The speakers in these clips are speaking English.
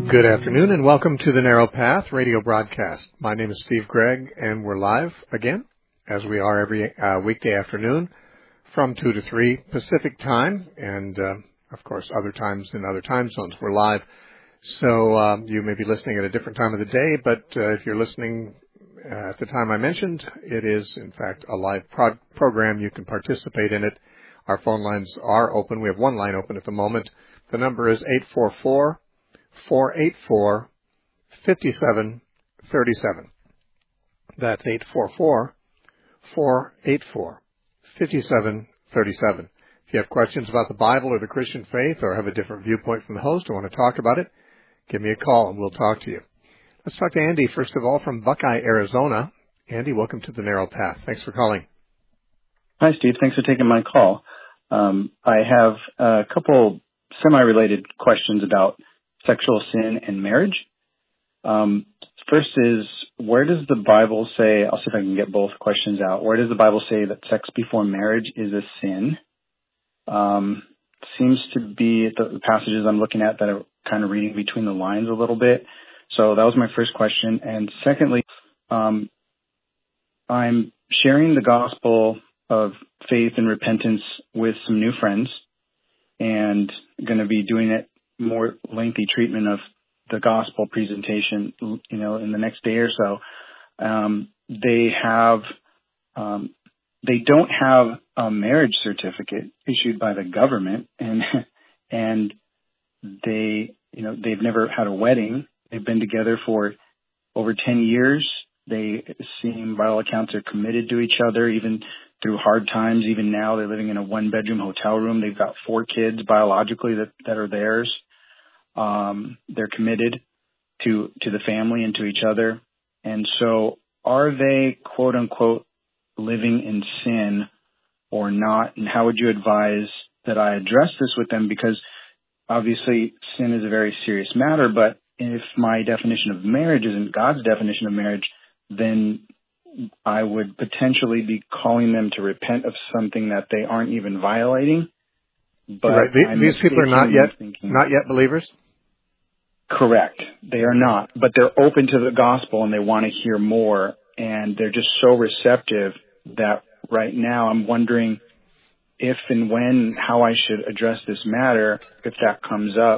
Good afternoon and welcome to the Narrow Path radio broadcast. My name is Steve Gregg and we're live again, as we are every weekday afternoon from 2 to 3 Pacific time and, of course, other times in other time zones. We're live, so you may be listening at a different time of the day, but if you're listening at the time I mentioned, it is, in fact, a live program. You can participate in it. Our phone lines are open. We have one line open at the moment. The number is 844-484-5737. That's 844-484-5737. If you have questions about the Bible or the Christian faith or have a different viewpoint from the host or want to talk about it, give me a call and we'll talk to you. Let's talk to Andy, first of all, from Buckeye, Arizona. Andy, welcome to the Narrow Path. Thanks for calling. Hi, Steve. Thanks for taking my call. I have a couple semi-related questions about sexual sin and marriage. First is, where does the Bible say, I'll see if I can get both questions out, where does the Bible say that sex before marriage is a sin? Seems to be the passages I'm looking at that are kind of reading between the lines a little bit. So that was my first question. And secondly, I'm sharing the gospel of faith and repentance with some new friends and going to be doing it more lengthy treatment of the gospel presentation, in the next day or so. They don't have a marriage certificate issued by the government, and they've never had a wedding. They've been together for over 10 years. They seem, by all accounts, are committed to each other, even through hard times. Even now, they're living in a one-bedroom hotel room. They've got 4 kids biologically that are theirs. They're committed to the family and to each other. And so are they, quote unquote, living in sin or not? And how would you advise that I address this with them? Because obviously sin is a very serious matter, but if my definition of marriage isn't God's definition of marriage, then I would potentially be calling them to repent of something that they aren't even violating. But right. These people are not yet believers? Correct. They are not, but they're open to the gospel and they want to hear more, and they're just so receptive that right now I'm wondering if and when, how I should address this matter if that comes up.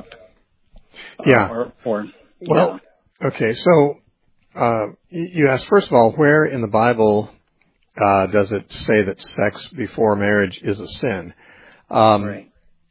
Okay, so you asked, first of all, where in the Bible does it say that sex before marriage is a sin? Right.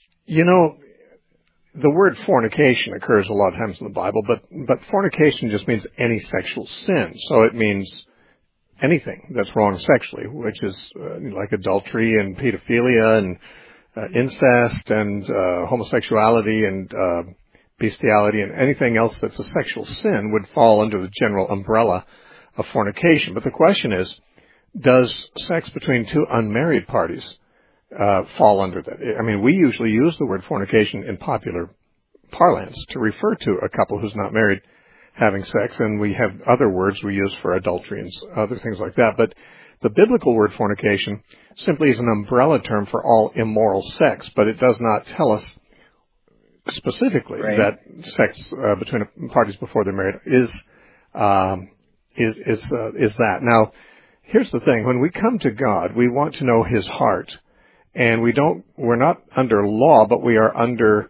The word fornication occurs a lot of times in the Bible, but fornication just means any sexual sin. So it means anything that's wrong sexually, which is like adultery and pedophilia and incest and homosexuality and bestiality, and anything else that's a sexual sin would fall under the general umbrella of fornication. But the question is, does sex between two unmarried parties fall under that? I mean, we usually use the word fornication in popular parlance to refer to a couple who's not married having sex, and we have other words we use for adultery and other things like that. But the biblical word fornication simply is an umbrella term for all immoral sex, but it does not tell us specifically that sex between parties before they're married is that. Now, here's the thing: when we come to God, we want to know His heart, and we're not under law, but we are under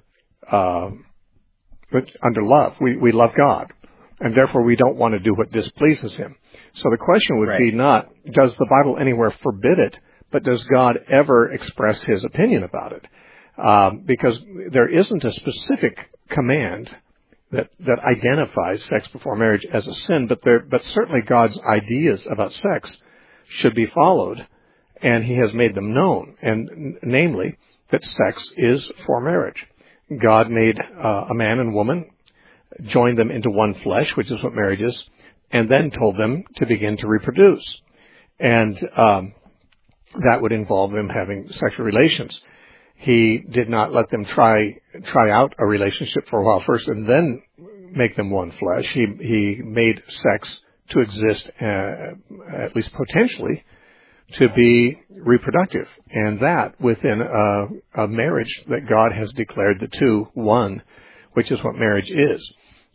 love. We love God, and therefore we don't want to do what displeases Him. So the question would be not, does the Bible anywhere forbid it, but does God ever express His opinion about it? Because there isn't a specific command that identifies sex before marriage as a sin, but certainly God's ideas about sex should be followed, and He has made them known, and namely that sex is for marriage. God made a man and woman, joined them into one flesh, which is what marriage is, and then told them to begin to reproduce, and that would involve them having sexual relations. He did not let them try out a relationship for a while first and then make them one flesh. He made sex to exist, at least potentially, to be reproductive, and that within a marriage that God has declared the two one, which is what marriage is.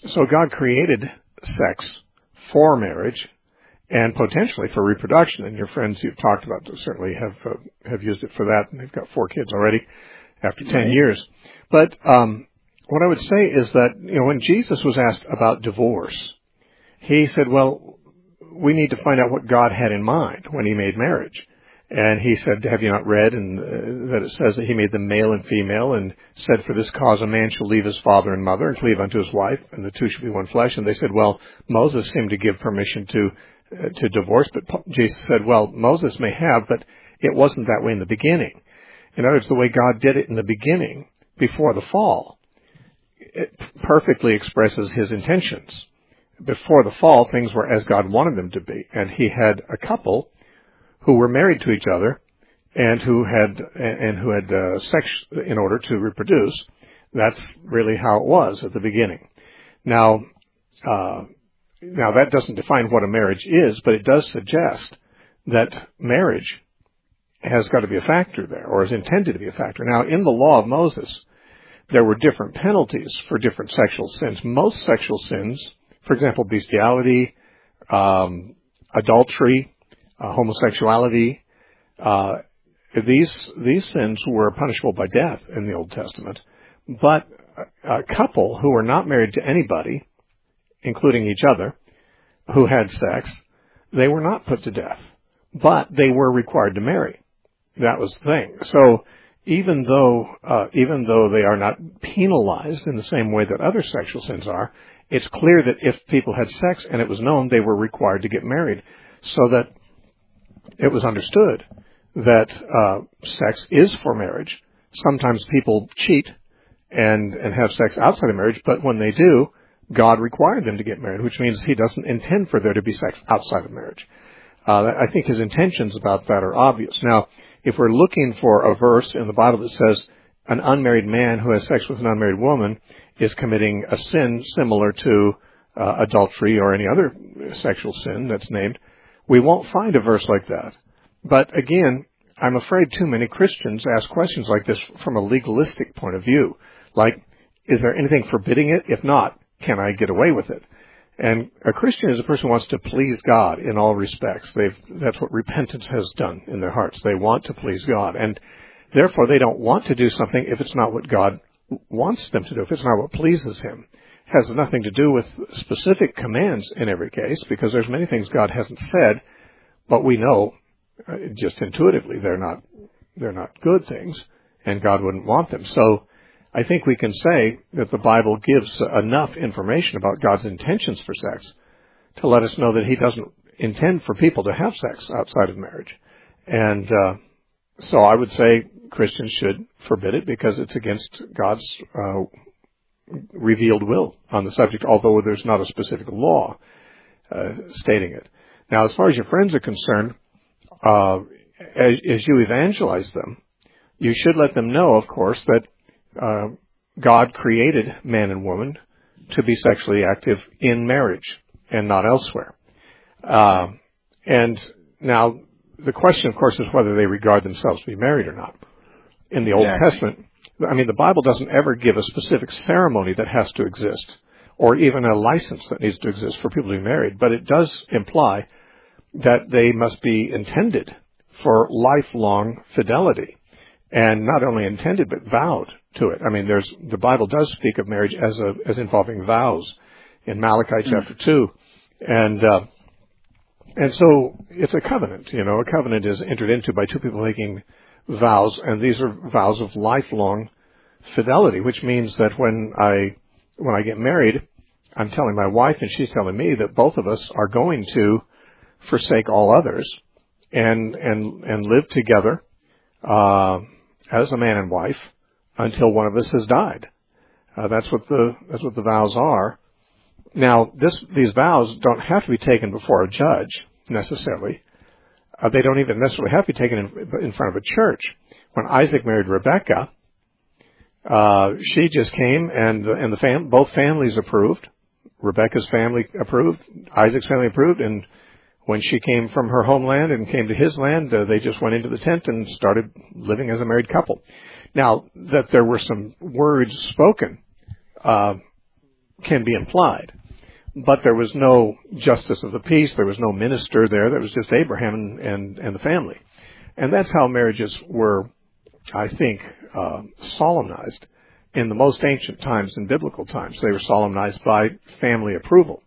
So God created sex for marriage and potentially for reproduction. And your friends you've talked about certainly have used it for that. And they've got 4 kids already after 10 years. But what I would say is that, when Jesus was asked about divorce, he said, well, we need to find out what God had in mind when he made marriage. And he said, have you not read that it says that he made them male and female, and said, for this cause a man shall leave his father and mother and cleave unto his wife, and the two shall be one flesh. And they said, well, Moses seemed to give permission to divorce, but Jesus said, well, Moses may have, but it wasn't that way in the beginning. In other words, the way God did it in the beginning, before the fall, it perfectly expresses his intentions. Before the fall, things were as God wanted them to be, and he had a couple who were married to each other and who had sex in order to reproduce. That's really how it was at the beginning. Now that doesn't define what a marriage is, but it does suggest that marriage has got to be a factor there, or is intended to be a factor. Now, in the law of Moses, there were different penalties for different sexual sins. Most sexual sins, for example, bestiality, adultery, homosexuality, these sins were punishable by death in the Old Testament. But a couple who were not married to anybody, including each other, who had sex, they were not put to death, but they were required to marry. That was the thing. So even though they are not penalized in the same way that other sexual sins are, it's clear that if people had sex and it was known, they were required to get married, so that it was understood that sex is for marriage. Sometimes people cheat and have sex outside of marriage, but when they do, God required them to get married, which means he doesn't intend for there to be sex outside of marriage. I think his intentions about that are obvious. Now, if we're looking for a verse in the Bible that says an unmarried man who has sex with an unmarried woman is committing a sin similar to adultery or any other sexual sin that's named, we won't find a verse like that. But again, I'm afraid too many Christians ask questions like this from a legalistic point of view. Like, is there anything forbidding it? If not, can I get away with it? And a Christian is a person who wants to please God in all respects. That's what repentance has done in their hearts. They want to please God. And therefore, they don't want to do something if it's not what God wants them to do, if it's not what pleases him. It has nothing to do with specific commands in every case, because there's many things God hasn't said, but we know just intuitively they're not good things, and God wouldn't want them. So I think we can say that the Bible gives enough information about God's intentions for sex to let us know that he doesn't intend for people to have sex outside of marriage. And so I would say Christians should forbid it because it's against God's revealed will on the subject, although there's not a specific law stating it. Now, as far as your friends are concerned, as you evangelize them, you should let them know, of course, that God created man and woman to be sexually active in marriage and not elsewhere. And now the question, of course, is whether they regard themselves to be married or not. In the Old Testament, the Bible doesn't ever give a specific ceremony that has to exist, or even a license that needs to exist for people to be married, but it does imply that they must be intended for lifelong fidelity. And not only intended, but vowed to it. The Bible does speak of marriage as involving vows in Malachi chapter 2. And so it's a covenant, A covenant is entered into by two people making vows, and these are vows of lifelong fidelity, which means that when I get married, I'm telling my wife and she's telling me that both of us are going to forsake all others and live together, as a man and wife until one of us has died. That's what the vows are. Now, these vows don't have to be taken before a judge necessarily. They don't even necessarily have to be taken in front of a church. When Isaac married Rebekah, she just came and both families approved. Rebekah's family approved, Isaac's family approved, and when she came from her homeland and came to his land, they just went into the tent and started living as a married couple. Now, that there were some words spoken can be implied. But there was no justice of the peace. There was no minister there. There was just Abraham and the family. And that's how marriages were, I think, solemnized in the most ancient times, in biblical times. They were solemnized by family approval.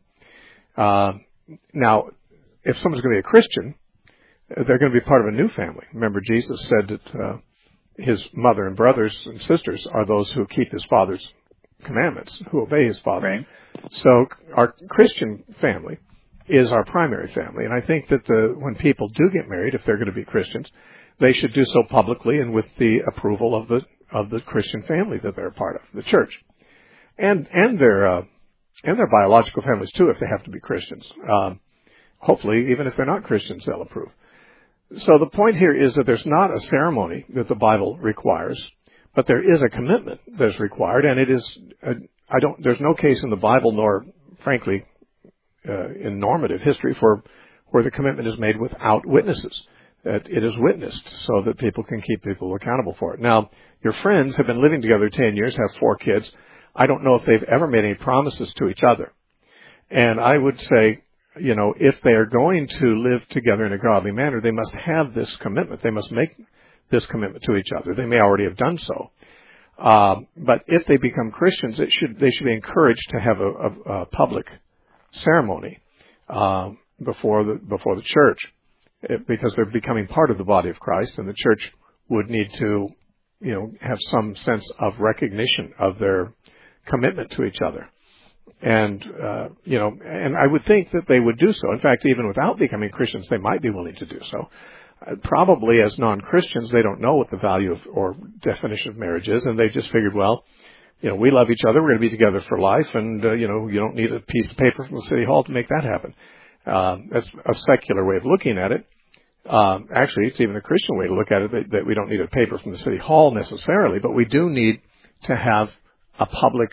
Now, if someone's going to be a Christian, they're going to be part of a new family. Remember, Jesus said that his mother and brothers and sisters are those who keep his father's commandments, who obey his father. Right. So our Christian family is our primary family. And I think that when people do get married, if they're going to be Christians, they should do so publicly and with the approval of the Christian family that they're a part of, the church. And their biological families too, if they have to be Christians. Hopefully, even if they're not Christians, they'll approve. So the point here is that there's not a ceremony that the Bible requires, but there is a commitment that's required, and it is, there's no case in the Bible, nor, frankly, in normative history where the commitment is made without witnesses. That it is witnessed so that people can keep people accountable for it. Now, your friends have been living together 10 years, have 4 kids. I don't know if they've ever made any promises to each other. And I would say, if they are going to live together in a godly manner, they must have this commitment. They must make this commitment to each other. They may already have done so. But if they become Christians, they should be encouraged to have a public ceremony before the church, because they're becoming part of the body of Christ, and the church would need to, have some sense of recognition of their commitment to each other. And, and I would think that they would do so. In fact, even without becoming Christians, they might be willing to do so. Probably as non-Christians, they don't know what the value of or definition of marriage is, and they just figured, well, we love each other, we're going to be together for life, and, you don't need a piece of paper from the city hall to make that happen. That's a secular way of looking at it. Actually, it's even a Christian way to look at it, that we don't need a paper from the city hall necessarily, but we do need to have a public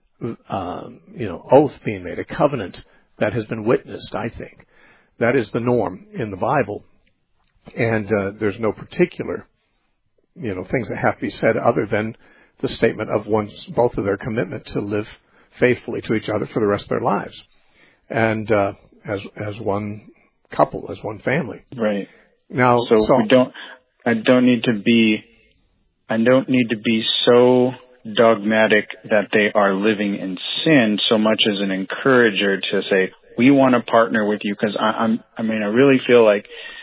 oath being made, a covenant that has been witnessed, I think. That is the norm in the Bible. And there's no particular, things that have to be said other than the statement of both of their commitment to live faithfully to each other for the rest of their lives. And as one couple, as one family. Right. Now, I don't need to be so dogmatic that they are living in sin so much as an encourager to say, we want to partner with you, because I really feel like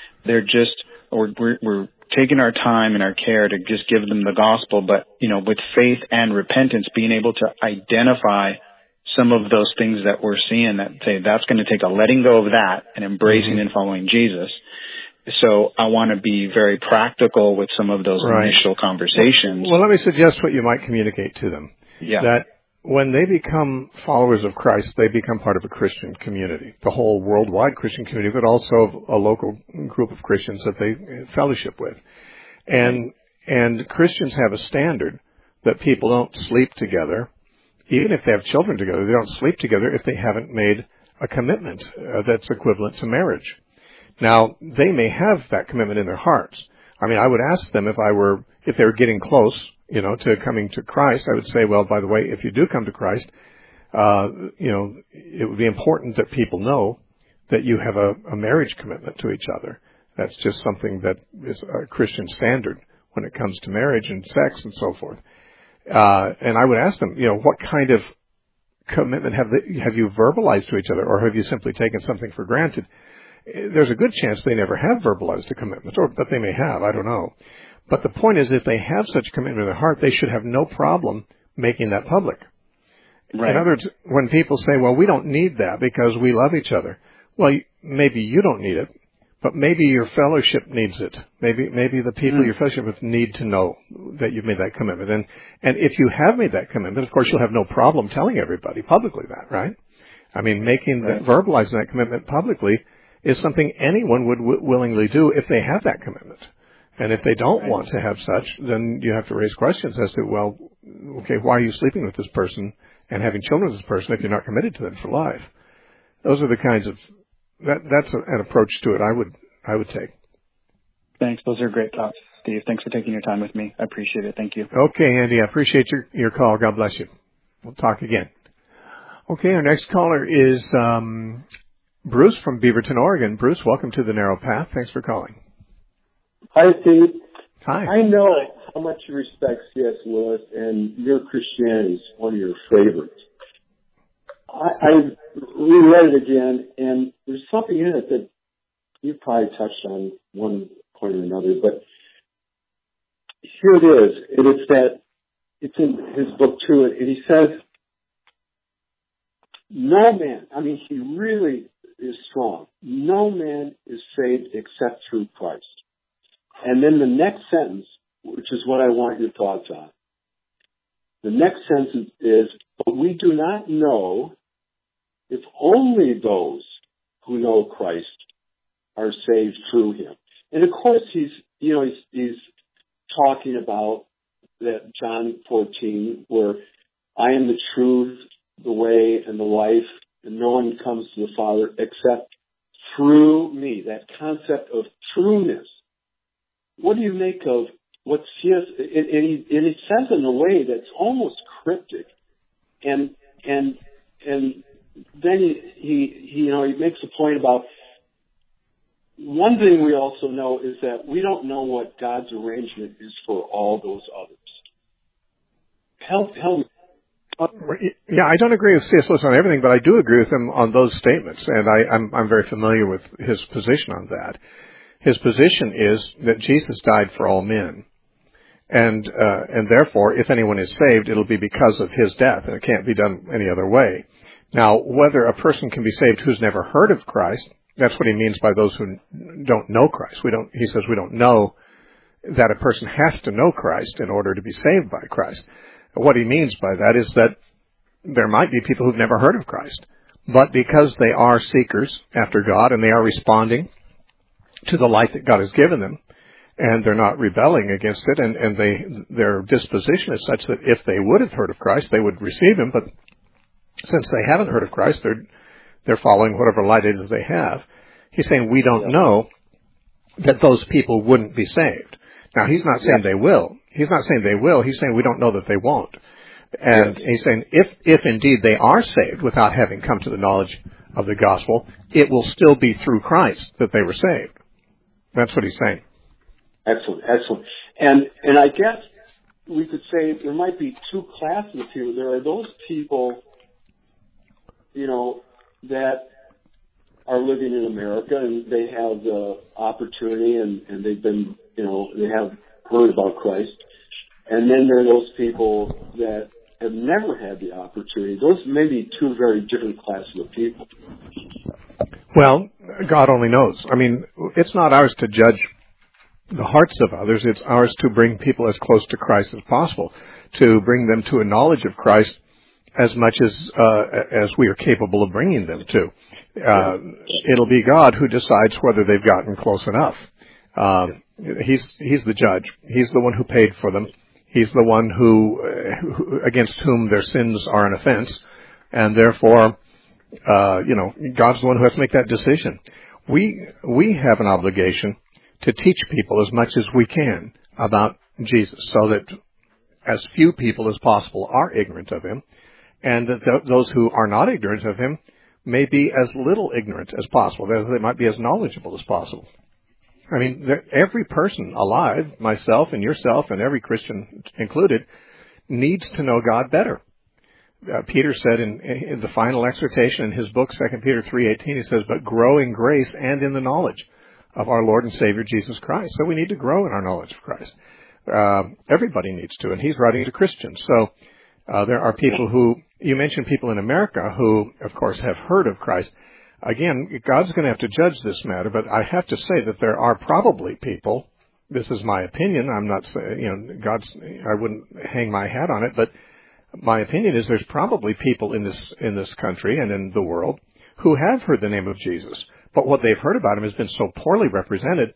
we're taking our time and our care to just give them the gospel, but, with faith and repentance, being able to identify some of those things that we're seeing that say that's going to take a letting go of that and embracing and following Jesus. So I want to be very practical with some of those initial conversations. Well, let me suggest what you might communicate to them. Yeah. That when they become followers of Christ, they become part of a Christian community, the whole worldwide Christian community, but also a local group of Christians that they fellowship with. And Christians have a standard that people don't sleep together. Even if they have children together, they don't sleep together if they haven't made a commitment that's equivalent to marriage. Now, they may have that commitment in their hearts. I would ask them if they were getting close, to coming to Christ, I would say, well, by the way, if you do come to Christ, it would be important that people know that you have a marriage commitment to each other. That's just something that is a Christian standard when it comes to marriage and sex and so forth. And I would ask them, what kind of commitment have you verbalized to each other, or have you simply taken something for granted? There's a good chance they never have verbalized a commitment, but they may have, I don't know. But the point is, if they have such commitment in their heart, they should have no problem making that public. Right. In other words, when people say, well, we don't need that because we love each other, well, maybe you don't need it, but maybe your fellowship needs it. Maybe the people you're fellowship with need to know that you've made that commitment. And if you have made that commitment, of course, you'll have no problem telling everybody publicly that, right? Verbalizing that commitment publicly is something anyone would willingly do if they have that commitment. And if they don't want to have such, then you have to raise questions as to, well, okay, why are you sleeping with this person and having children with this person if you're not committed to them for life? Those are the kinds of, that's an approach to it I would take. Thanks. Those are great thoughts, Steve. Thanks for taking your time with me. I appreciate it. Thank you. Okay, Andy, I appreciate your call. God bless you. We'll talk again. Okay, our next caller is Bruce from Beaverton, Oregon. Bruce, welcome to The Narrow Path. Thanks for calling. Hi, Steve. Hi. I know how much you respect C.S. Lewis, and your Christianity is one of your favorites. I reread it again, and there's something in it that you probably touched on one point or another, but here it is. It's in his book too, and he says, no man, I mean, he really is strong. No man is saved except through Christ. And then the next sentence, which is what I want your thoughts on. The next sentence is, but we do not know if only those who know Christ are saved through him. And of course he's talking about that John 14, where I am the truth, the way, and the life, and no one comes to the Father except through me. That concept of trueness. What do you make of what C.S. and he says in a way that's almost cryptic, and then he makes a point about one thing we also know is that we don't know what God's arrangement is for all those others. Help me. Yeah, I don't agree with C.S. Lewis on everything, but I do agree with him on those statements, and I'm very familiar with his position on that. His position is that Jesus died for all men, and therefore, if anyone is saved, it'll be because of his death, and it can't be done any other way. Now, whether a person can be saved who's never heard of Christ, that's what he means by those who don't know Christ. He says we don't know that a person has to know Christ in order to be saved by Christ. What he means by that is that there might be people who've never heard of Christ, but because they are seekers after God and they are responding to the light that God has given them, and they're not rebelling against it, and their disposition is such that if they would have heard of Christ, they would receive him, but since they haven't heard of Christ, they're following whatever light it is they have. He's saying we don't know that those people wouldn't be saved. Now, he's not saying they will. He's not saying they will. He's saying we don't know that they won't. And he's saying if indeed they are saved without having come to the knowledge of the gospel, it will still be through Christ that they were saved. That's what he's saying. Excellent. And I guess we could say there might be two classes here. There are those people, that are living in America and they have the opportunity and they've been, they have heard about Christ. And then there are those people that have never had the opportunity. Those may be two very different classes of people. Well, God only knows. I mean, it's not ours to judge the hearts of others. It's ours to bring people as close to Christ as possible, to bring them to a knowledge of Christ as much as we are capable of bringing them to. It'll be God who decides whether they've gotten close enough. He's the judge. He's the one who paid for them. He's the one who against whom their sins are an offense, and therefore, God's the one who has to make that decision. We have an obligation to teach people as much as we can about Jesus, so that as few people as possible are ignorant of him, and that those who are not ignorant of him may be as little ignorant as possible, as they might be as knowledgeable as possible. I mean, every person alive, myself and yourself and every Christian included, needs to know God better. Peter said in the final exhortation in his book, 2 Peter 3:18, he says, but grow in grace and in the knowledge of our Lord and Savior Jesus Christ. So we need to grow in our knowledge of Christ. Everybody needs to, and he's writing to Christians. So there are people who, you mentioned people in America who, of course, have heard of Christ. Again, God's going to have to judge this matter, but I have to say that there are probably people, this is my opinion, I'm not saying, I wouldn't hang my hat on it, but my opinion is there's probably people in this country and in the world who have heard the name of Jesus, but what they've heard about him has been so poorly represented,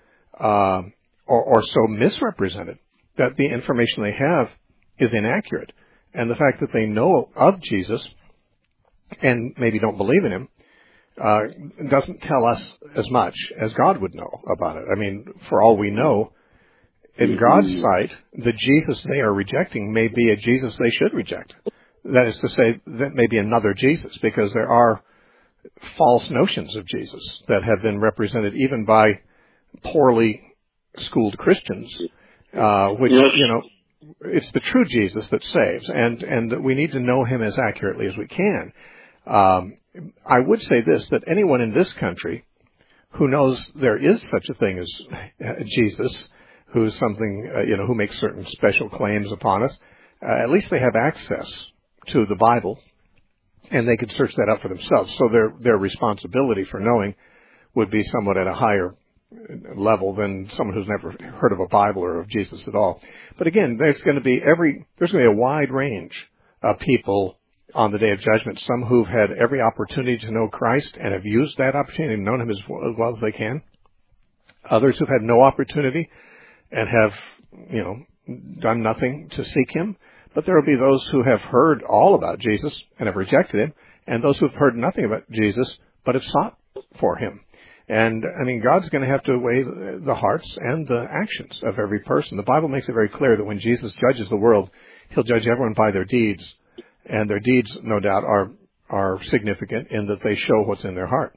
or so misrepresented, that the information they have is inaccurate. And the fact that they know of Jesus and maybe don't believe in him doesn't tell us as much as God would know about it. I mean, for all we know, in God's sight, the Jesus they are rejecting may be a Jesus they should reject. That is to say, that may be another Jesus, because there are false notions of Jesus that have been represented even by poorly schooled Christians, which, it's the true Jesus that saves, and we need to know him as accurately as we can. I would say this, that anyone in this country who knows there is such a thing as Jesus, who's something, who makes certain special claims upon us, at least they have access to the Bible, and they could search that out for themselves. So their responsibility for knowing would be somewhat at a higher level than someone who's never heard of a Bible or of Jesus at all. But again, there's going to be a wide range of people on the Day of Judgment, some who've had every opportunity to know Christ and have used that opportunity and known him as well as they can. Others who've had no opportunity and have, done nothing to seek him. But there will be those who have heard all about Jesus and have rejected him, and those who have heard nothing about Jesus but have sought for him. And, God's going to have to weigh the hearts and the actions of every person. The Bible makes it very clear that when Jesus judges the world, he'll judge everyone by their deeds. And their deeds, no doubt, are significant in that they show what's in their heart.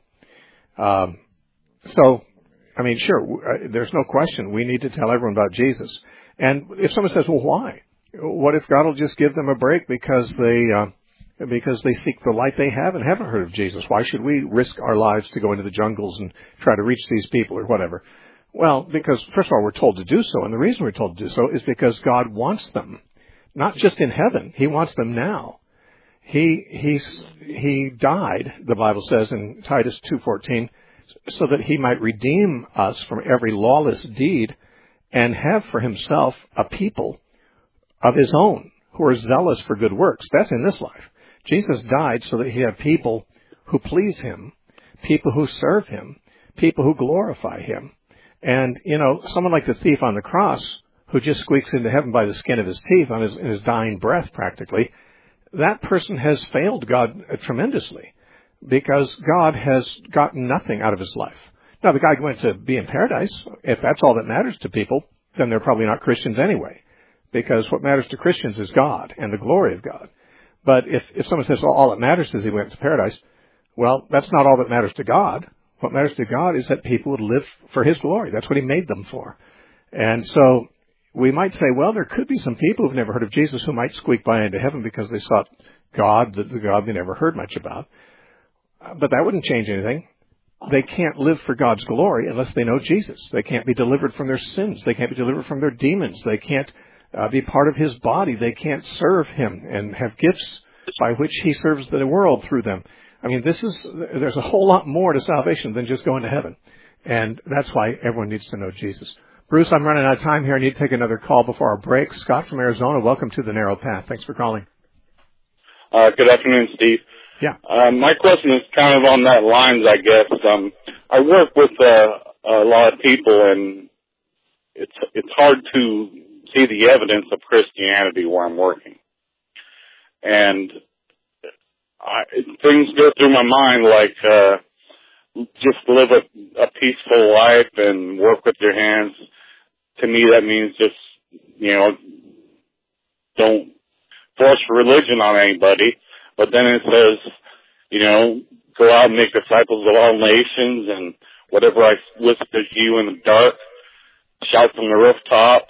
There's no question we need to tell everyone about Jesus. And if someone says, well, why? What if God will just give them a break because they seek the light they have and haven't heard of Jesus? Why should we risk our lives to go into the jungles and try to reach these people or whatever? Well, because, first of all, we're told to do so, and the reason we're told to do so is because God wants them. Not just in heaven. He wants them now. He died, the Bible says in Titus 2:14, so that he might redeem us from every lawless deed and have for himself a people of his own who are zealous for good works. That's in this life. Jesus died so that he had people who please him, people who serve him, people who glorify him. And, someone like the thief on the cross who just squeaks into heaven by the skin of his teeth in his dying breath practically, that person has failed God tremendously because God has gotten nothing out of his life. Now, the guy went to be in paradise. If that's all that matters to people, then they're probably not Christians anyway, because what matters to Christians is God and the glory of God. But if someone says, well, all that matters is he went to paradise, well, that's not all that matters to God. What matters to God is that people would live for his glory. That's what he made them for. And so we might say, well, there could be some people who've never heard of Jesus who might squeak by into heaven because they sought God, the God they never heard much about. But that wouldn't change anything. They can't live for God's glory unless they know Jesus. They can't be delivered from their sins. They can't be delivered from their demons. They can't be part of his body. They can't serve him and have gifts by which he serves the world through them. There's a whole lot more to salvation than just going to heaven. And that's why everyone needs to know Jesus. Bruce, I'm running out of time here. I need to take another call before our break. Scott from Arizona, welcome to The Narrow Path. Thanks for calling. Good afternoon, Steve. Yeah. My question is kind of on that lines, I guess. I work with a lot of people, and it's hard to see the evidence of Christianity where I'm working. And things go through my mind like just live a peaceful life and work with your hands. To me, that means just, don't force religion on anybody. But then it says, go out and make disciples of all nations, and whatever I whisper to you in the dark, shout from the rooftops.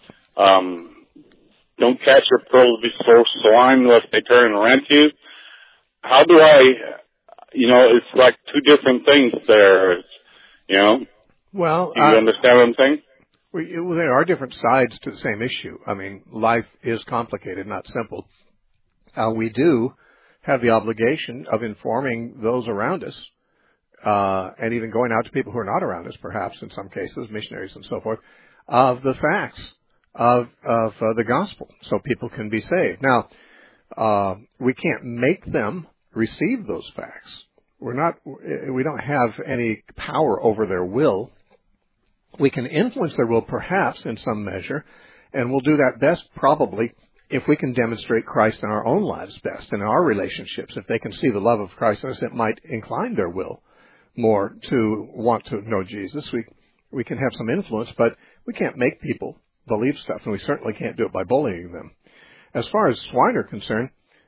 Don't cast your pearls before swine unless they turn and rent you. How do it's like two different things there, Well, do you understand what I'm saying? There are different sides to the same issue. Life is complicated, not simple. We do have the obligation of informing those around us, and even going out to people who are not around us, perhaps in some cases, missionaries and so forth, of the facts of the gospel, so people can be saved. Now, we can't make them receive those facts. We don't have any power over their will. We can influence their will, perhaps, in some measure, and we'll do that best probably if we can demonstrate Christ in our own lives best, in our relationships. If they can see the love of Christ in us, it might incline their will more to want to know Jesus. We can have some influence, but we can't make people believe stuff, and we certainly can't do it by bullying them. As far as swine are concerned,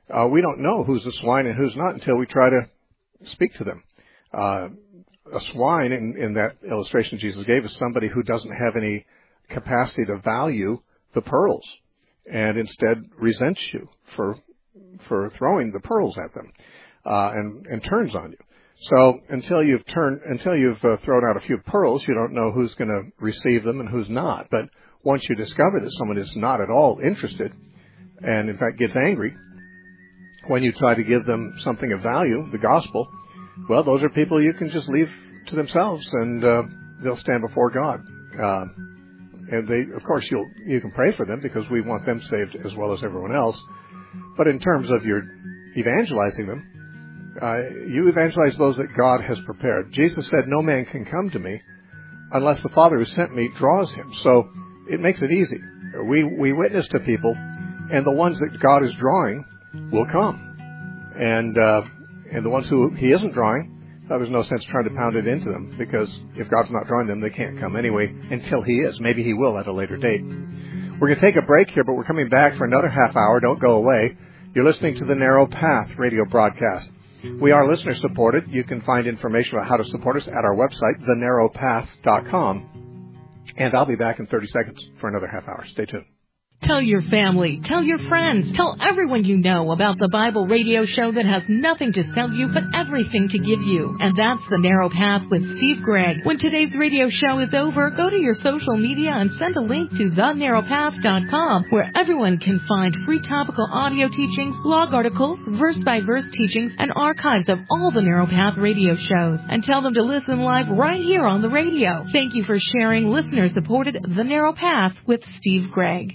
we don't know who's a swine and who's not until we try to speak to them. A swine, in that illustration Jesus gave, is somebody who doesn't have any capacity to value the pearls and instead resents you for throwing the pearls at them and turns on you. So until you've thrown out a few pearls, you don't know who's going to receive them and who's not. But once you discover that someone is not at all interested and in fact gets angry when you try to give them something of value, the gospel, well, those are people you can just leave to themselves, and they'll stand before God. And they, of course, you can pray for them because we want them saved as well as everyone else. But in terms of your evangelizing them, you evangelize those that God has prepared. Jesus said, "No man can come to me unless the Father who sent me draws him." So it makes it easy. We witness to people, and the ones that God is drawing will come. And the ones who He isn't drawing, there's no sense trying to pound it into them, because if God's not drawing them, they can't come anyway until He is. Maybe He will at a later date. We're going to take a break here, but we're coming back for another half hour. Don't go away. You're listening to the Narrow Path radio broadcast. We are listener-supported. You can find information about how to support us at our website, thenarrowpath.com. And I'll be back in 30 seconds for another half hour. Stay tuned. Tell your family, tell your friends, tell everyone you know about the Bible radio show that has nothing to sell you but everything to give you. And that's The Narrow Path with Steve Gregg. When today's radio show is over, go to your social media and send a link to thenarrowpath.com, where everyone can find free topical audio teachings, blog articles, verse-by-verse teachings, and archives of all the Narrow Path radio shows. And tell them to listen live right here on the radio. Thank you for sharing listener-supported The Narrow Path with Steve Gregg.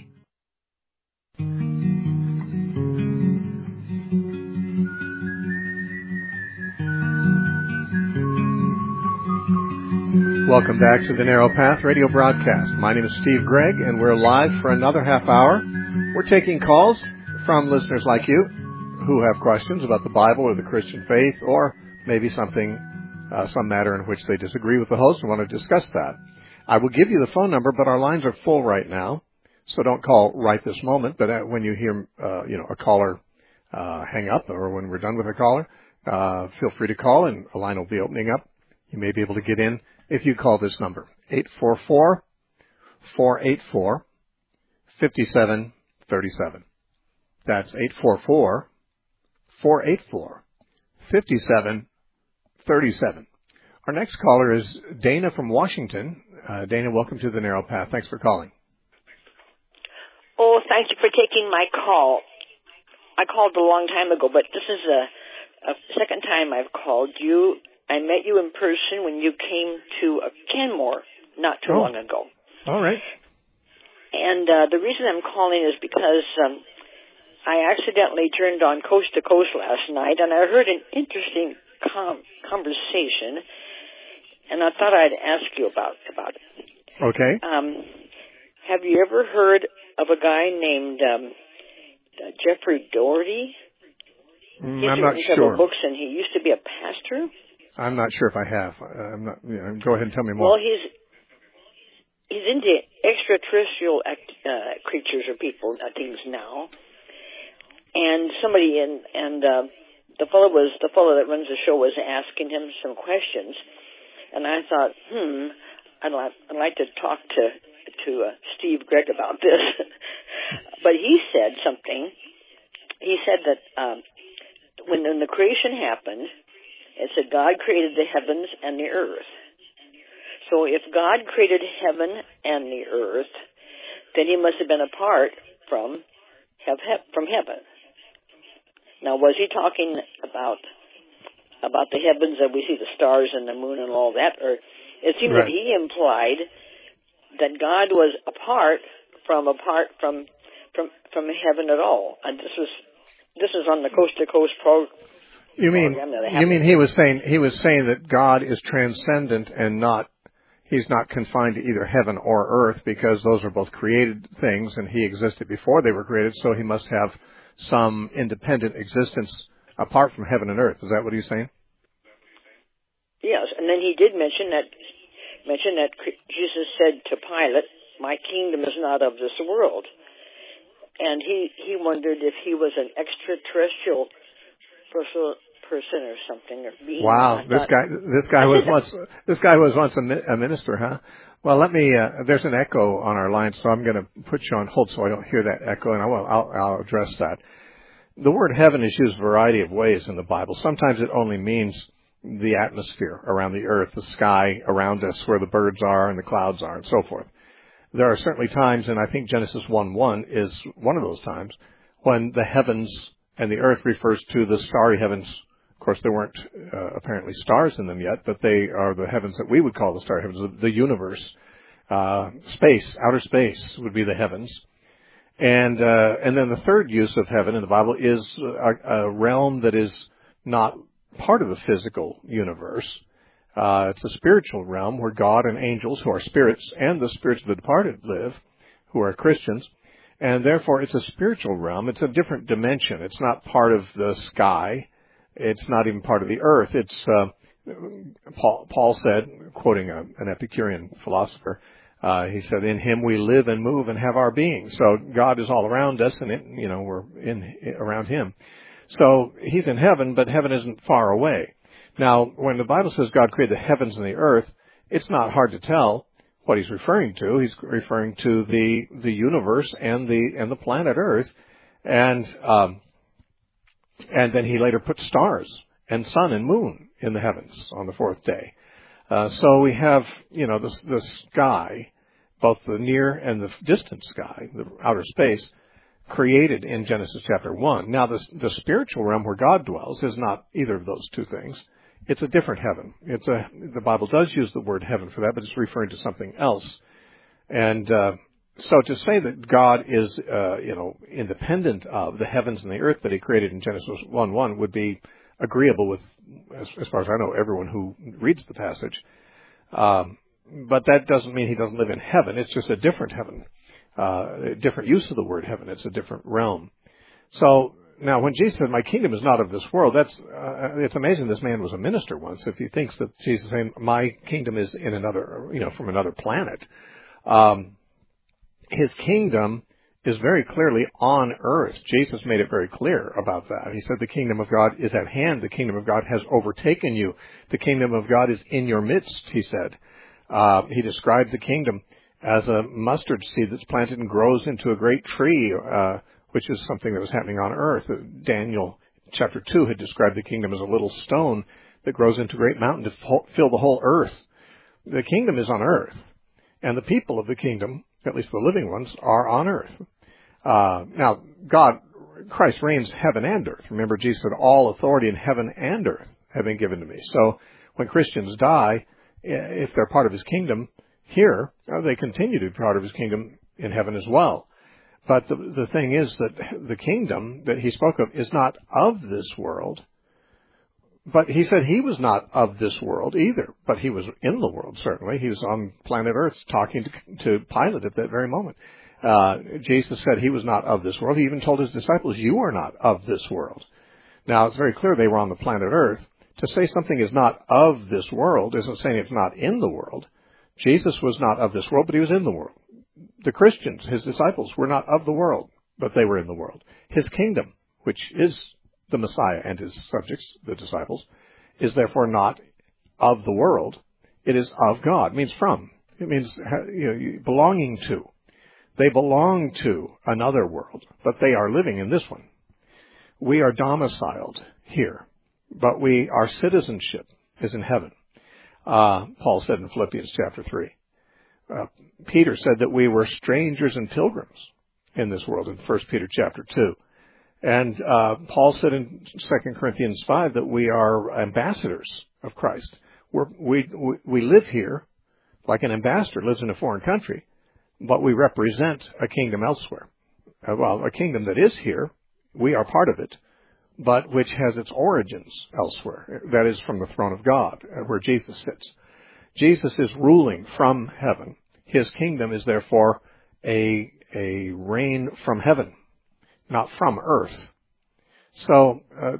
Welcome back to the Narrow Path radio broadcast. My name is Steve Gregg, and we're live for another half hour. We're taking calls from listeners like you who have questions about the Bible or the Christian faith, or maybe some matter in which they disagree with the host and want to discuss that. I will give you the phone number, but our lines are full right now, so don't call right this moment. But when you hear a caller hang up, or when we're done with a caller, feel free to call, and a line will be opening up. You may be able to get in if you call this number, 844-484-5737. That's 844-484-5737. Our next caller is Dana from Washington. Dana, welcome to the Narrow Path. Thanks for calling. Oh, thank you for taking my call. I called a long time ago, but this is a second time I've called you. I met you in person when you came to Canmore not too long ago. All right. And the reason I'm calling is because I accidentally turned on Coast to Coast last night, and I heard an interesting conversation, and I thought I'd ask you about it. Okay. Have you ever heard of a guy named Jeffrey Doherty? I'm not sure. Several books, and he used to be a pastor. I'm not sure if I have. I'm not. Go ahead and tell me more. Well, he's into extraterrestrial creatures or people, things now. And somebody the fellow that runs the show was asking him some questions, and I thought, I'd like to talk to Steve Gregg about this. But he said something. He said that when the creation happened, it said God created the heavens and the earth. So if God created heaven and the earth, then He must have been apart from heaven. Now, was he talking about the heavens that we see, the stars and the moon and all that, or it seemed that he implied that God was apart from heaven at all? And this is on the Coast to Coast program. You mean he was saying that God is transcendent and he's not confined to either heaven or earth, because those are both created things and he existed before they were created, so he must have some independent existence apart from heaven and earth. Is that what he's saying? Yes, and then he did mention that Jesus said to Pilate, "My kingdom is not of this world." and he wondered if he was an extraterrestrial person or something or being. Wow, this guy was once a minister, huh? Well, let me. There's an echo on our line, so I'm going to put you on hold so I don't hear that echo, and I'll address that. The word heaven is used a variety of ways in the Bible. Sometimes it only means the atmosphere around the earth, the sky around us, where the birds are and the clouds are, and so forth. There are certainly times, and I think Genesis 1:1 is one of those times, when the heavens and the earth refers to the starry heavens. Of course, there weren't apparently stars in them yet, but they are the heavens that we would call the starry heavens, the universe. Space, outer space would be the heavens. And then the third use of heaven in the Bible is a realm that is not part of the physical universe. It's a spiritual realm where God and angels, who are spirits, and the spirits of the departed live, who are Christians. And therefore, it's a spiritual realm. It's a different dimension. It's not part of the sky. It's not even part of the earth. It's Paul said, quoting an Epicurean philosopher, he said, "In Him we live and move and have our being." So God is all around us, and we're around Him. So He's in heaven, but heaven isn't far away. Now, when the Bible says God created the heavens and the earth, it's not hard to tell what He's referring to. He's referring to the universe and the planet Earth, and then He later put stars and sun and moon in the heavens on the fourth day. So we have the sky, both the near and the distant sky, the outer space, created in Genesis chapter 1. Now, the spiritual realm where God dwells is not either of those two things. It's a different heaven. The Bible does use the word heaven for that, but it's referring to something else. And so to say that God is, independent of the heavens and the earth that He created in Genesis 1:1 would be agreeable with, as far as I know, everyone who reads the passage. But that doesn't mean He doesn't live in heaven. It's just a different heaven, a different use of the word heaven. It's a different realm. So now, when Jesus said, "My kingdom is not of this world," it's amazing this man was a minister once. If he thinks that Jesus is saying, "My kingdom is in another, from another planet," His kingdom is very clearly on earth. Jesus made it very clear about that. He said, "The kingdom of God is at hand. The kingdom of God has overtaken you. The kingdom of God is in your midst," He said. He described the kingdom as a mustard seed that's planted and grows into a great tree, which is something that was happening on earth. Daniel chapter 2 had described the kingdom as a little stone that grows into a great mountain to fill the whole earth. The kingdom is on earth, and the people of the kingdom, at least the living ones, are on earth. Now, Christ reigns heaven and earth. Remember, Jesus said, "All authority in heaven and earth have been given to me." So when Christians die, if they're part of His kingdom here, they continue to be part of His kingdom in heaven as well. But the thing is that the kingdom that He spoke of is not of this world. But He said He was not of this world either. But He was in the world, certainly. He was on planet Earth talking to Pilate at that very moment. Jesus said He was not of this world. He even told His disciples, "You are not of this world." Now, it's very clear they were on the planet Earth. To say something is not of this world isn't saying it's not in the world. Jesus was not of this world, but He was in the world. The Christians, His disciples, were not of the world, but they were in the world. His kingdom, which is the Messiah and His subjects, the disciples, is therefore not of the world. It is of God. It means from. It means belonging to. They belong to another world, but they are living in this one. We are domiciled here, but our citizenship is in heaven. Paul said in Philippians chapter 3. Peter said that we were strangers and pilgrims in this world in 1 Peter chapter 2. And Paul said in 2 Corinthians 5 that we are ambassadors of Christ. We live here like an ambassador lives in a foreign country, but we represent a kingdom elsewhere. A kingdom that is here, we are part of it, but which has its origins elsewhere. That is from the throne of God, where Jesus sits. Jesus is ruling from heaven. His kingdom is therefore a reign from heaven, not from earth. So,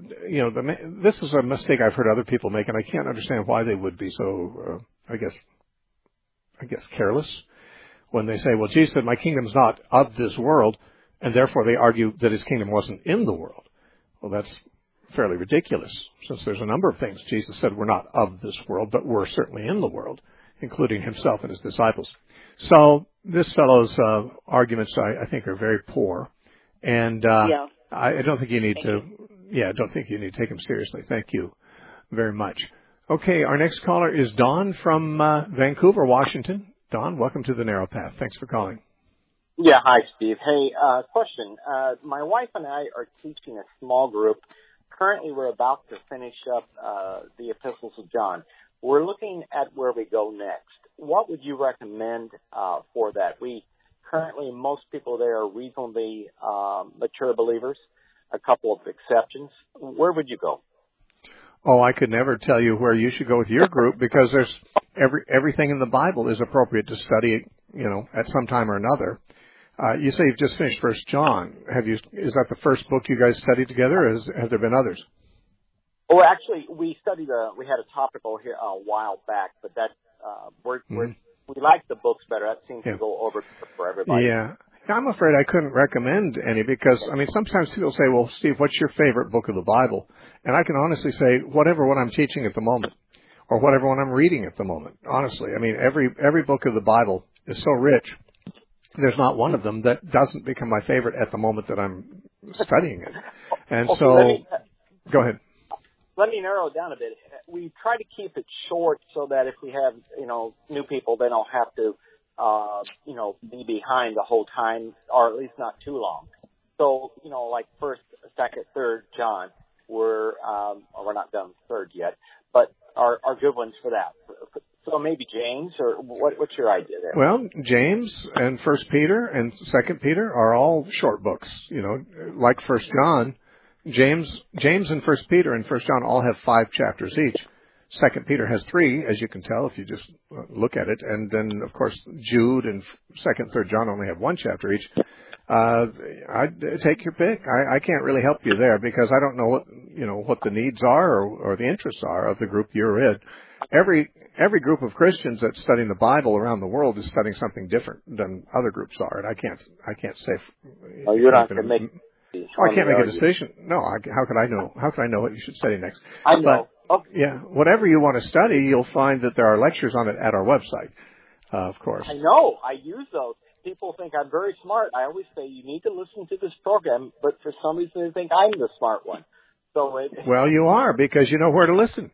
this is a mistake I've heard other people make, and I can't understand why they would be so, I guess careless when they say, "Well, Jesus said, 'My kingdom's not of this world,' and therefore they argue that his kingdom wasn't in the world. Well, that's fairly ridiculous, since there's a number of things Jesus said were not of this world, but were certainly in the world, including himself and his disciples. So this fellow's arguments, I think, are very poor, and I don't think you need to. Yeah, I don't think you need to take him seriously. Thank you very much. Okay, our next caller is Don from Vancouver, Washington. Don, welcome to the Narrow Path. Thanks for calling. Yeah, hi, Steve. Hey, question. My wife and I are teaching a small group. Currently, we're about to finish up the Epistles of John. We're looking at where we go next. What would you recommend for that? Currently, most people there are reasonably mature believers, a couple of exceptions. Where would you go? Oh, I could never tell you where you should go with your group, because there's everything in the Bible is appropriate to study, at some time or another. You say you've just finished 1 John. Is that the first book you guys studied together, or have there been others? Oh, actually, we had a topical here a while back, but that we like the books better. That seems to go over for everybody. Yeah. I'm afraid I couldn't recommend any, because, sometimes people say, well, Steve, what's your favorite book of the Bible? And I can honestly say, whatever one I'm teaching at the moment, or whatever one I'm reading at the moment. Honestly, every book of the Bible is so rich. There's not one of them that doesn't become my favorite at the moment that I'm studying it. And go ahead. Let me narrow it down a bit. We try to keep it short so that if we have, new people, they don't have to, be behind the whole time, or at least not too long. So, like 1st, 2nd, 3rd John, we're not done 3rd yet, but are good ones for that. So maybe James, or what's your idea there? Well, James and 1 Peter and 2 Peter are all short books. Like 1 John, James and 1 Peter and 1 John all have 5 chapters each. 2 Peter has 3, as you can tell if you just look at it, and then of course Jude and 2nd, 3rd John only have 1 chapter each. I'd take your pick. I can't really help you there, because I don't know what the needs are or the interests are of the group you're in. Every group of Christians that's studying the Bible around the world is studying something different than other groups are, and I can't say. Oh, you're not going to make. I can't make a decision. No, how could I know? How could I know what you should study next? I know. But, yeah, whatever you want to study, you'll find that there are lectures on it at our website, of course. I know. I use those. People think I'm very smart. I always say you need to listen to this program, but for some reason they think I'm the smart one. Well, you are, because you know where to listen.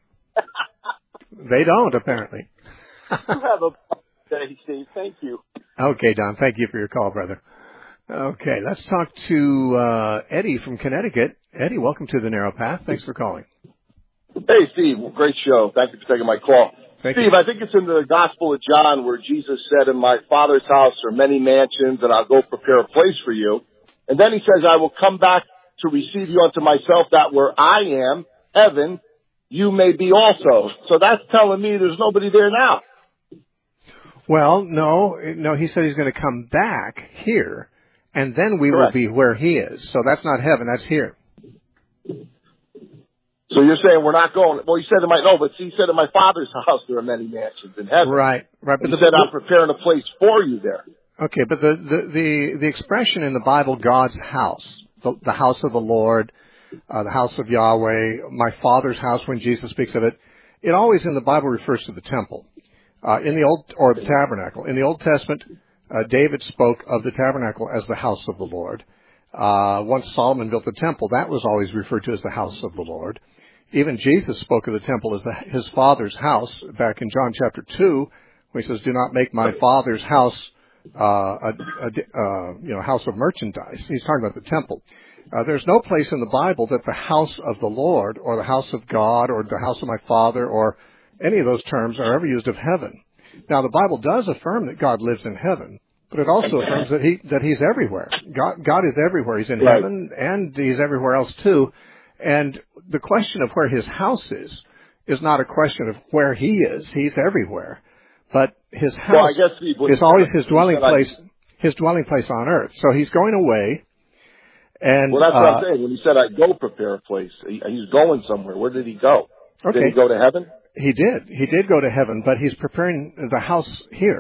They don't, apparently. You have a day, Steve. Thank you. Okay, Don. Thank you for your call, brother. Okay, let's talk to Eddie from Connecticut. Eddie, welcome to the Narrow Path. Thanks for calling. Hey, Steve. Great show. Thank you for taking my call. Thank Steve, you. I think it's in the Gospel of John where Jesus said, in my Father's house are many mansions, and I'll go prepare a place for you. And then he says, I will come back to receive you unto myself, that where I am, heaven, you may be also. So that's telling me there's nobody there now. Well, no, he said he's going to come back here, and then we Correct. will be where he is. So that's not heaven, that's here. So you're saying we're not going, well, he said he said in my Father's house there are many mansions in heaven. Right. But he said I'm preparing a place for you there. Okay, but the expression in the Bible, God's house, the house of the Lord, the house of Yahweh, my Father's house, when Jesus speaks of it, it always in the Bible refers to the temple, or the tabernacle. In the Old Testament, David spoke of the tabernacle as the house of the Lord. Once Solomon built the temple, that was always referred to as the house of the Lord. Even Jesus spoke of the temple as his Father's house back in John chapter 2, where he says, do not make my Father's house house of merchandise. He's talking about the temple. There's no place in the Bible that the house of the Lord or the house of God or the house of my Father or any of those terms are ever used of heaven. Now, the Bible does affirm that God lives in heaven, but it also affirms that He's everywhere. God is everywhere. He's in heaven, and He's everywhere else too. And the question of where His house is not a question of where He is. He's everywhere. But His house is always His dwelling place. His dwelling place on earth. So He's going away. And well, that's what I'm saying. When he said, "I go prepare a place," he's going somewhere. Where did he go? Okay. Did he go to heaven? He did. He did go to heaven, but he's preparing the house here.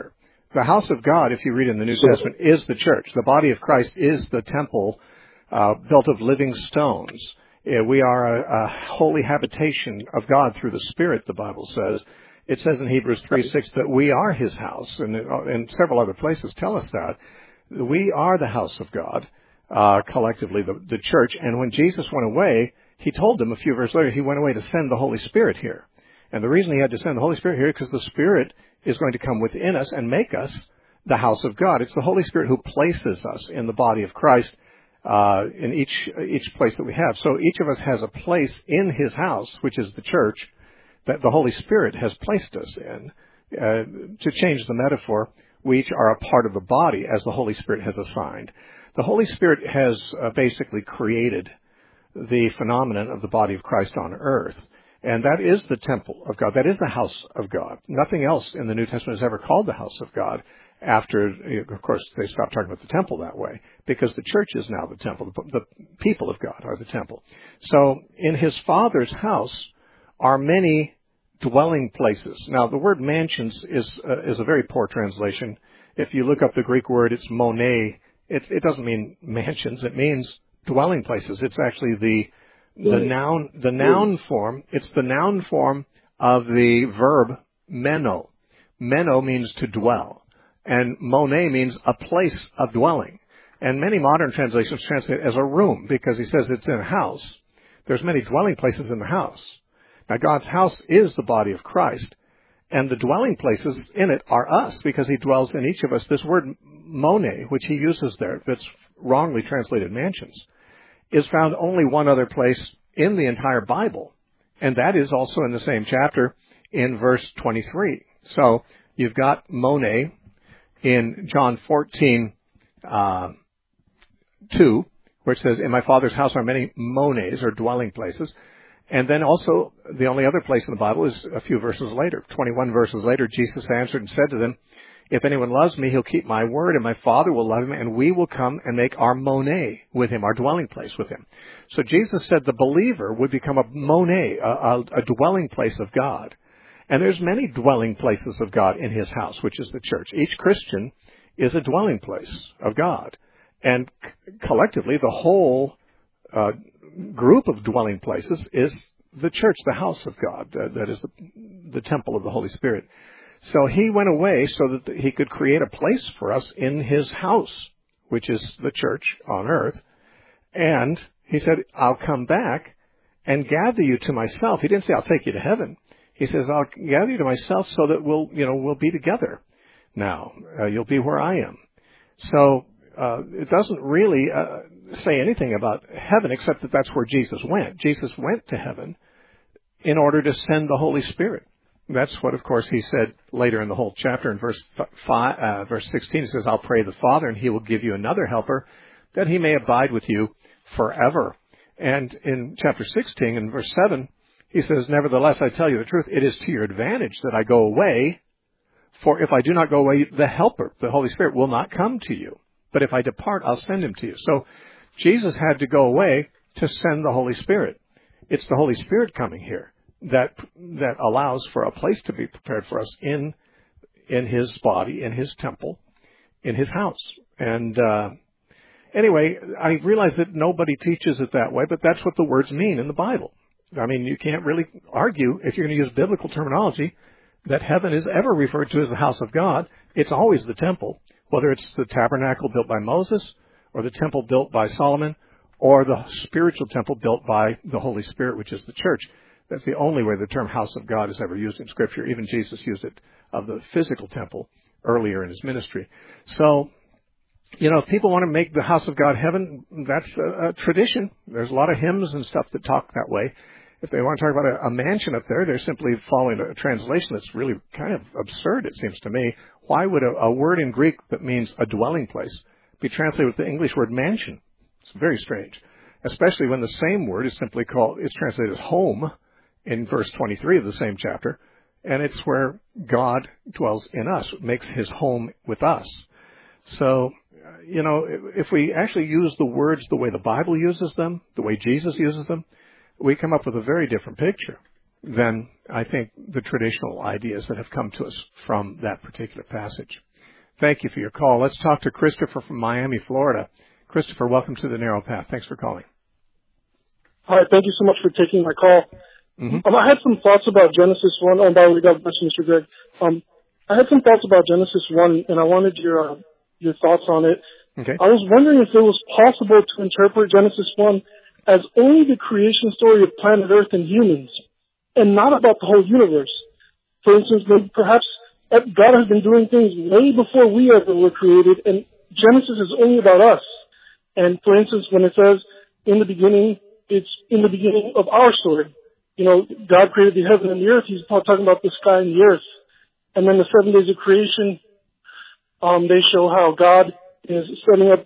The house of God, if you read in the New Testament, is the church. The body of Christ is the temple built of living stones. We are a holy habitation of God through the Spirit, the Bible says. It says in Hebrews 3:6 that we are His house, and several other places tell us that. We are the house of God, collectively, the church. And when Jesus went away, He told them a few verses later, He went away to send the Holy Spirit here. And the reason He had to send the Holy Spirit here is because the Spirit is going to come within us and make us the house of God. It's the Holy Spirit who places us in the body of Christ in each place that we have. So each of us has a place in His house, which is the church, that the Holy Spirit has placed us in. To change the metaphor, we each are a part of the body as the Holy Spirit has assigned. The Holy Spirit has basically created the phenomenon of the body of Christ on earth. And that is the temple of God. That is the house of God. Nothing else in the New Testament is ever called the house of God after, of course, they stopped talking about the temple that way, because the church is now the temple. The people of God are the temple. So in His Father's house are many dwelling places. Now, the word mansions is a very poor translation. If you look up the Greek word, it's monē. It doesn't mean mansions. It means dwelling places. It's actually the noun form. It's the noun form of the verb meno. Meno means to dwell, and monē means a place of dwelling. And many modern translations translate it as a room, because he says it's in a house. There's many dwelling places in the house. Now, God's house is the body of Christ, and the dwelling places in it are us, because He dwells in each of us. This word monē, which He uses there, that's wrongly translated mansions, is found only one other place in the entire Bible, and that is also in the same chapter in verse 23. So you've got monē in John 14, 2, where it says, in my Father's house are many monēs, or dwelling places. And then also, the only other place in the Bible is a few verses later. 21 verses later, Jesus answered and said to them, if anyone loves me, he'll keep my word, and my Father will love him, and we will come and make our monē with him, our dwelling place with him. So Jesus said the believer would become a monē, a dwelling place of God. And there's many dwelling places of God in His house, which is the church. Each Christian is a dwelling place of God. And collectively, the whole group of dwelling places is the church, the house of God. That is the temple of the Holy Spirit. So He went away so that He could create a place for us in His house, which is the church on earth. And He said, I'll come back and gather you to myself. He didn't say, I'll take you to heaven. He says, I'll gather you to myself so that we'll be together. Now, you'll be where I am. So it doesn't really say anything about heaven, except that that's where Jesus went. Jesus went to heaven in order to send the Holy Spirit. That's what, of course, He said later in the whole chapter in verse 16. He says, I'll pray the Father, and He will give you another helper, that He may abide with you forever. And in chapter 16, in verse 7, He says, nevertheless, I tell you the truth, it is to your advantage that I go away, for if I do not go away, the Helper, the Holy Spirit, will not come to you. But if I depart, I'll send Him to you. So Jesus had to go away to send the Holy Spirit. It's the Holy Spirit coming here that allows for a place to be prepared for us in His body, in His temple, in His house. And anyway, I realize that nobody teaches it that way, but that's what the words mean in the Bible. I mean, you can't really argue, if you're going to use biblical terminology, that heaven is ever referred to as the house of God. It's always the temple, whether it's the tabernacle built by Moses, or the temple built by Solomon, or the spiritual temple built by the Holy Spirit, which is the church. That's the only way the term house of God is ever used in Scripture. Even Jesus used it of the physical temple earlier in His ministry. So, if people want to make the house of God heaven, that's a tradition. There's a lot of hymns and stuff that talk that way. If they want to talk about a mansion up there, they're simply following a translation that's really kind of absurd, it seems to me. Why would a word in Greek that means a dwelling place be translated with the English word mansion? It's very strange, especially when the same word is simply it's translated as home in verse 23 of the same chapter, and it's where God dwells in us, makes His home with us. So, if we actually use the words the way the Bible uses them, the way Jesus uses them, we come up with a very different picture than, I think, the traditional ideas that have come to us from that particular passage. Thank you for your call. Let's talk to Christopher from Miami, Florida. Christopher, welcome to the Narrow Path. Thanks for calling. Hi, thank you so much for taking my call. I had some thoughts about Genesis 1. Oh, by the way, God bless you, Mr. Greg. I had some thoughts about Genesis 1, and I wanted your thoughts on it. Okay. I was wondering if it was possible to interpret Genesis 1 as only the creation story of planet Earth and humans, and not about the whole universe. For instance, maybe perhaps God has been doing things way before we ever were created, and Genesis is only about us. And for instance, when it says, in the beginning, it's in the beginning of our story. You know, God created the heaven and the earth. He's talking about the sky and the earth. And then the 7 days of creation, they show how God is setting up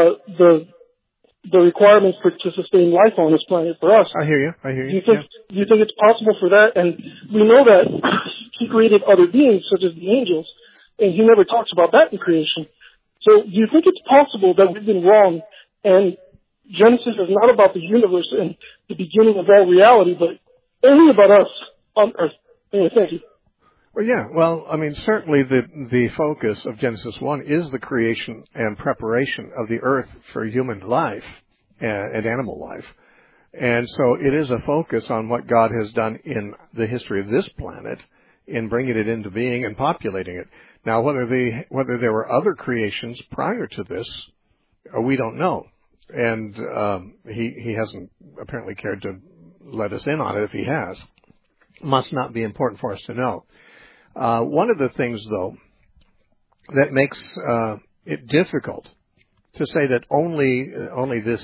the requirements to sustain life on this planet for us. I hear you. Do you think it's possible for that? And we know that He created other beings, such as the angels, and He never talks about that in creation. So do you think it's possible that we've been wrong, and Genesis is not about the universe and the beginning of all reality, but only about us on Earth? Anyway, thank you. Well, yeah. Well, I mean, certainly the focus of Genesis 1 is the creation and preparation of the earth for human life and animal life. And so it is a focus on what God has done in the history of this planet in bringing it into being and populating it. Now, whether there were other creations prior to this, we don't know. And he hasn't apparently cared to let us in on it if he has. Must not be important for us to know. One of the things, though, that makes it difficult to say that only this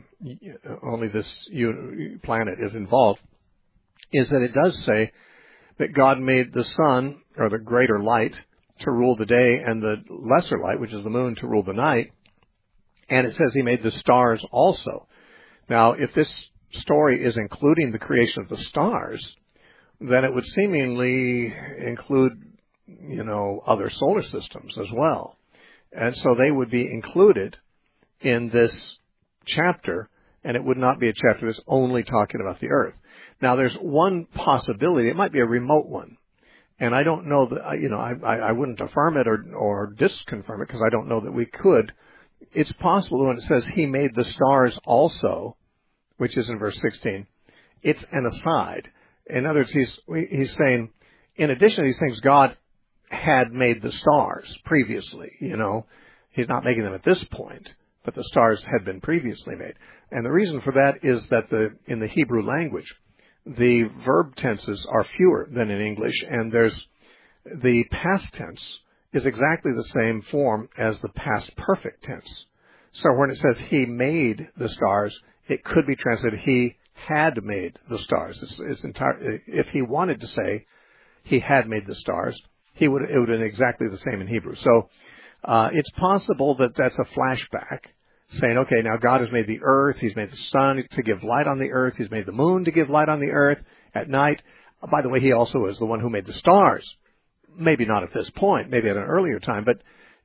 planet is involved is that it does say that God made the sun, or the greater light, to rule the day, and the lesser light, which is the moon, to rule the night. And it says He made the stars also. Now, if this story is including the creation of the stars, then it would seemingly include, other solar systems as well. And so they would be included in this chapter, and it would not be a chapter that's only talking about the earth. Now, there's one possibility. It might be a remote one. And I don't know that, I wouldn't affirm it or disconfirm it because I don't know that we could. It's possible when it says He made the stars also, which is in verse 16, it's an aside. In other words, he's saying, in addition to these things, God had made the stars previously. He's not making them at this point, but the stars had been previously made. And the reason for that is that in the Hebrew language, the verb tenses are fewer than in English, and the past tense is exactly the same form as the past perfect tense. So when it says He made the stars, it could be translated He had made the stars. If He wanted to say He had made the stars, it would have been exactly the same in Hebrew. So it's possible that that's a flashback, saying, okay, now God has made the earth, He's made the sun to give light on the earth, He's made the moon to give light on the earth at night. By the way, He also is the one who made the stars. Maybe not at this point, maybe at an earlier time, but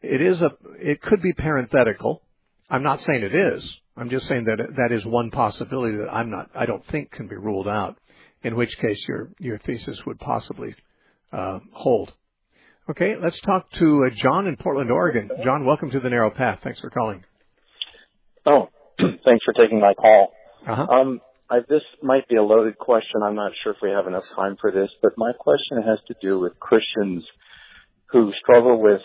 it could be parenthetical. I'm not saying it is. I'm just saying that is one possibility that I don't think can be ruled out, in which case your thesis would possibly hold. Okay, let's talk to John in Portland, Oregon. John, welcome to the Narrow Path. Thanks for calling. Oh, thanks for taking my call. Uh-huh. This might be a loaded question. I'm not sure if we have enough time for this, but my question has to do with Christians who struggle with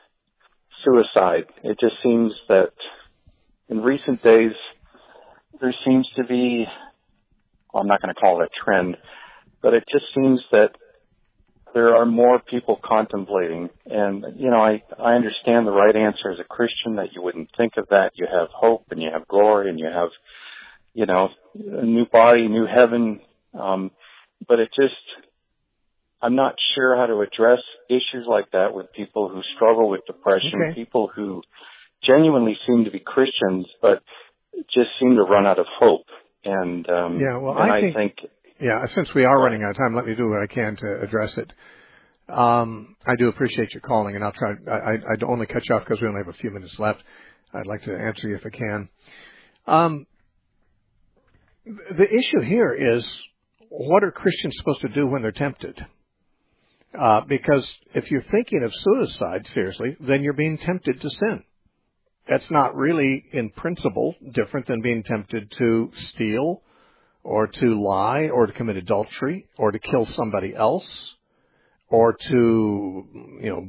suicide. It just seems that in recent days, there seems to be, I'm not going to call it a trend, but it just seems that there are more people contemplating. And, I understand the right answer as a Christian that you wouldn't think of that. You have hope and you have glory and you have, a new body, new heaven. But I'm not sure how to address issues like that with people who struggle with depression, people who genuinely seem to be Christians, but just seem to run out of hope. And I think since we are running out of time, let me do what I can to address it. I do appreciate your calling, and I'll try. I'd only cut you off because we only have a few minutes left. I'd like to answer you if I can. The issue here is, what are Christians supposed to do when they're tempted? Because if you're thinking of suicide seriously, then you're being tempted to sin. That's not really, in principle, different than being tempted to steal or to lie or to commit adultery or to kill somebody else or to,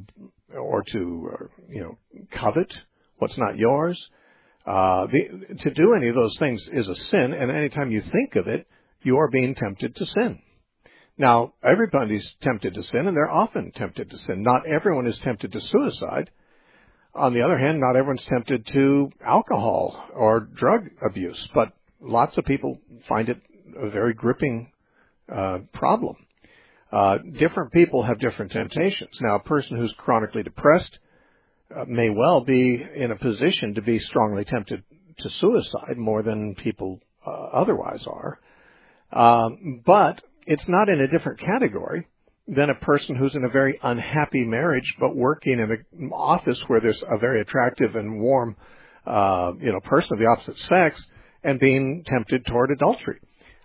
covet what's not yours. To do any of those things is a sin, and anytime you think of it, you are being tempted to sin. Now, everybody's tempted to sin, and they're often tempted to sin. Not everyone is tempted to suicide. On the other hand, not everyone's tempted to alcohol or drug abuse, but lots of people find it a very gripping problem. Different people have different temptations. Now, a person who's chronically depressed may well be in a position to be strongly tempted to suicide more than people otherwise are. But it's not in a different category than a person who's in a very unhappy marriage but working in an office where there's a very attractive and warm, person of the opposite sex and being tempted toward adultery.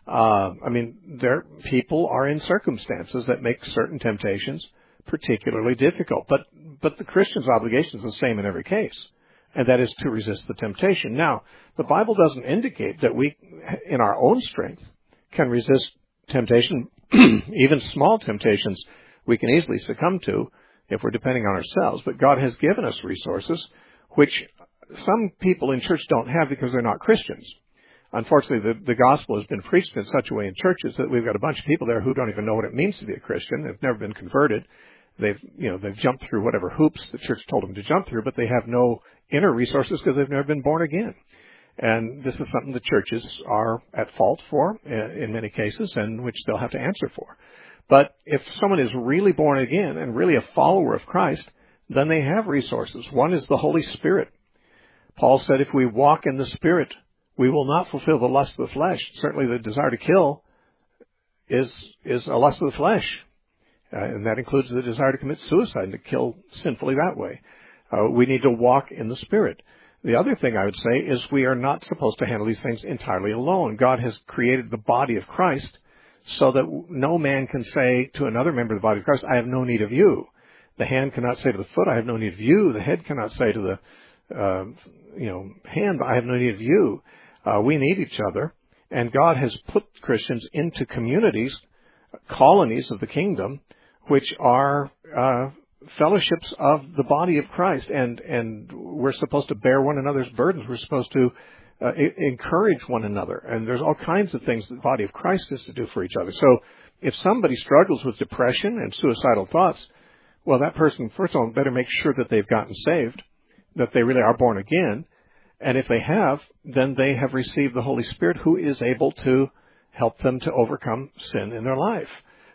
People are in circumstances that make certain temptations particularly difficult. But the Christian's obligation is the same in every case, and that is to resist the temptation. Now, the Bible doesn't indicate that we, in our own strength, can resist temptation. Even small temptations we can easily succumb to if we're depending on ourselves. But God has given us resources which some people in church don't have because they're not Christians. Unfortunately, the gospel has been preached in such a way in churches that we've got a bunch of people there who don't even know what it means to be a Christian. They've never been converted. They've jumped through whatever hoops the church told them to jump through, but they have no inner resources because they've never been born again. And this is something the churches are at fault for in many cases, and which they'll have to answer for. But if someone is really born again and really a follower of Christ, then they have resources. One is the Holy Spirit. Paul said if we walk in the Spirit, we will not fulfill the lust of the flesh. Certainly the desire to kill is a lust of the flesh. And that includes the desire to commit suicide and to kill sinfully that way. We need to walk in the Spirit. The other thing I would say is we are not supposed to handle these things entirely alone. God has created the body of Christ so that no man can say to another member of the body of Christ, I have no need of you. The hand cannot say to the foot, I have no need of you. The head cannot say to the hand, I have no need of you. We need each other. And God has put Christians into communities, colonies of the kingdom, which are fellowships of the body of Christ, and we're supposed to bear one another's burdens. We're supposed to encourage one another, and there's all kinds of things that the body of Christ is to do for each other. So if somebody struggles with depression and suicidal thoughts, well, that person, first of all, better make sure that they've gotten saved, that they really are born again, and if they have, then they have received the Holy Spirit who is able to help them to overcome sin in their life.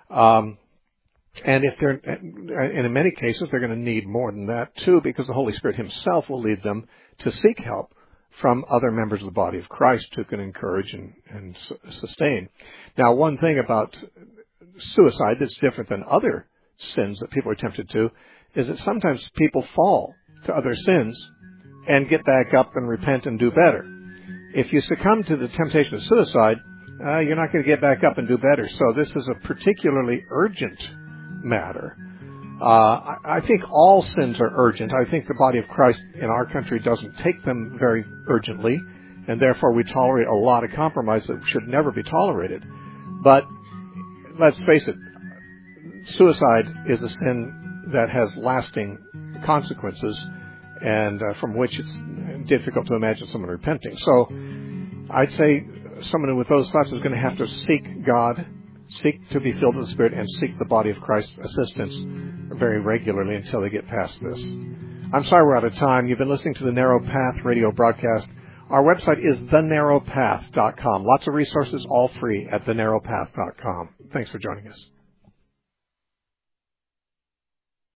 And in many cases, they're going to need more than that, too, because the Holy Spirit himself will lead them to seek help from other members of the body of Christ who can encourage and sustain. Now, one thing about suicide that's different than other sins that people are tempted to is that sometimes people fall to other sins and get back up and repent and do better. If you succumb to the temptation of suicide, you're not going to get back up and do better. So this is a particularly urgent matter. I think all sins are urgent. I think the body of Christ in our country doesn't take them very urgently, and therefore we tolerate a lot of compromise that should never be tolerated. But let's face it, suicide is a sin that has lasting consequences, and from which it's difficult to imagine someone repenting. So I'd say someone with those thoughts is going to have to seek God, seek to be filled with the Spirit, and seek the body of Christ's assistance very regularly until they get past this. I'm sorry we're out of time. You've been listening to the Narrow Path radio broadcast. Our website is thenarrowpath.com. Lots of resources, all free at thenarrowpath.com. Thanks for joining us.